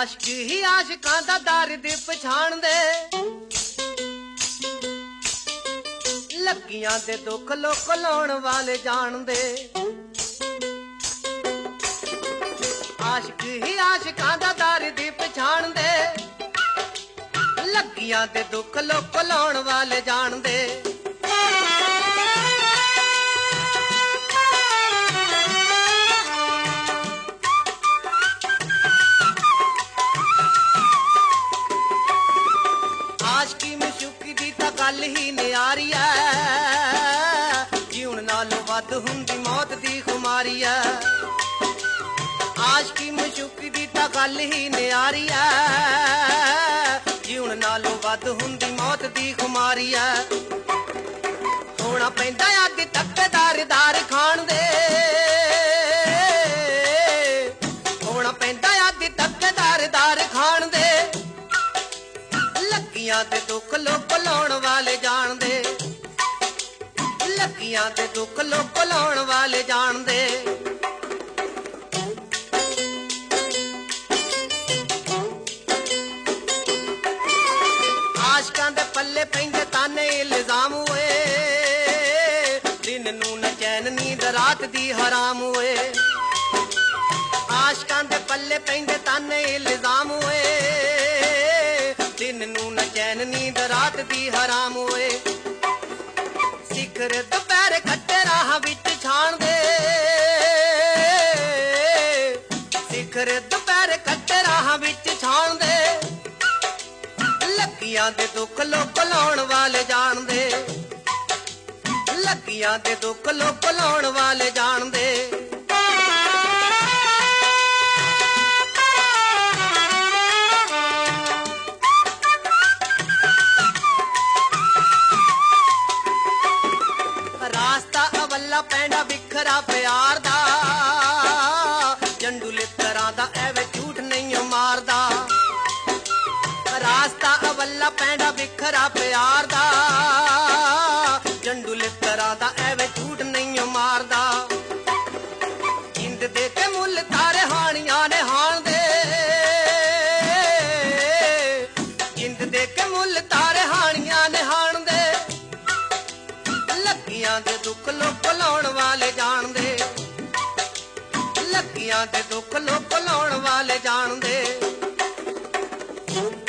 ਆਸ਼ਕ ਹੀ ਆਸ਼ਕਾਂ ਦਾ ਦਰਦ ਪਛਾਣਦੇ, ਲੱਗੀਆਂ ਦੇ ਦੁੱਖ ਲੋਕ ਲਾਉਣ ਵਾਲੇ ਜਾਣਦੇ। ਆਸ਼ਕ ਹੀ ਆਸ਼ਕਾਂ ਦਾ ਦਰਦ ਪਛਾਣਦੇ, ਲੱਗੀਆਂ ਦੇ ਦੁੱਖ ਲੋਕ ਲਾਉਣ ਵਾਲੇ ਜਾਣਦੇ। ਆਸ਼ਕੀ ਮਸ਼ੂਕੀ ਦੀ ਤਾਂ ਗੱਲ ਹੀ ਨਿਆਰੀ ਐ, ਜੀਉਣ ਨਾਲੋਂ ਵੱਧ ਹੁੰਦੀ ਮੌਤ ਦੀ ਖੁਮਾਰੀ ਐ। ਆਸ਼ਕੀ ਮਸ਼ੂਕੀ ਦੀ ਤਾਂ ਗੱਲ ਹੀ ਨਿਆਰੀ ਐ, ਜੀਉਣ ਨਾਲੋਂ ਵੱਧ ਹੁੰਦੀ ਮੌਤ ਦੀ ਖੁਮਾਰੀ ਐ। ਹੋਣਾ ਪੈਂਦਾ ਅੱਗ ਤੱਕ ਦਾਰ ਖਾਣ ਦੇ, ਹੋਣਾ ਪੈਂਦਾ ਅੱਗ ਤੱਕ ਦਾਰ ਖਾਣ ਦੇ। ਲੱਗੀਆਂ ਤੇ ਦੁੱਖ ਲੋਕ ਲਾਉਣ ਵਾਲੇ ਜਾਣਦੇ, ਲੱਗੀਆਂ ਤੇ ਦੁੱਖ ਲੋਕ ਲਾਉਣ ਵਾਲੇ ਜਾਣਦੇ। ਆਸ਼ਕਾਂ ਦੇ ਪੱਲੇ ਪੈਂਦੇ ਤਾਨੇ ਇਲਜ਼ਾਮ ਹੋਏ, ਦਿਨ ਨੂੰ ਨਾ ਚੈਨ ਨੀਂਦ ਰਾਤ ਦੀ ਹਰਾਮ ਹੋਏ। ਆਸ਼ਕਾਂ ਦੇ ਪੱਲੇ ਪੈਂਦੇ ਤਾਨੇ ਇਲਜ਼ਾਮ ਹੋਏ, ਦਿਨ ਨੂੰ ਨਾ ਚੈਨ ਨੀਂਦ ਰਾਤ ਦੀ ਹਰਾਮ ਹੋਏ। ਸਿਖਰ ਦੁਪਹਿਰ ਕੱਟੇ ਰਾਹਾਂ ਵਿੱਚ ਛਾਣਦੇ, ਸਿਖਰ ਦੁਪਹਿਰ ਕੱਟੇ ਰਾਹਾਂ ਵਿੱਚ ਛਾਣਦੇ। ਲੱਗੀਆਂ ਦੇ ਦੁੱਖ ਲੋਕ ਲਾਉਣ ਵਾਲੇ ਜਾਣਦੇ, ਲੱਗੀਆਂ ਦੇ ਦੁੱਖ ਲੋਕ ਲਾਉਣ ਵਾਲੇ ਜਾਣਦੇ। ਰਾਸਤਾ ਅਵੱਲਾ ਪੈਂਦਾ ਵਿਖਰਾ ਪਿਆਰ ਦਾ, ਜੰਡੂ ਲਿੱਤਰਾਂ ਦਾ ਐਵੇਂ ਝੂਠ ਨਹੀਂ ਮਾਰਦਾ। ਰਾਸਤਾ ਅਵੱਲਾ ਪੈਂਦਾ ਵਿਖਰਾ ਪਿਆਰ ਦਾ, ਜੰਡੂ ਲਿੱਤਰਾਂ ਦਾ ਐਵੇਂ ਝੂਠ ਨਹੀਂ ਮਾਰਦਾ। ਜਿੰਦ ਦੇ ਕੇ ਮੁੱਲ ਤਾਰੇ ਹਾਣੀਆਂ ਨੇ ਹਾਣ ਦੇ, ਜਿੰਦ ਦੇ ਕੇ ਮੁੱਲ ਤਾਰੇ ਹਾਣੀਆਂ ਨੇ ਹਾਣ ਦੇ। ਲੱਗੀਆਂ ਦੇ ਦੁੱਖ ਲੋਕ ਲਾਉਣ ਵਾਲੇ ਜਾਣਦੇ, ਲੱਗੀਆਂ ਦੇ ਦੁੱਖ ਲੋਕ ਲਾਉਣ ਵਾਲੇ ਜਾਣਦੇ।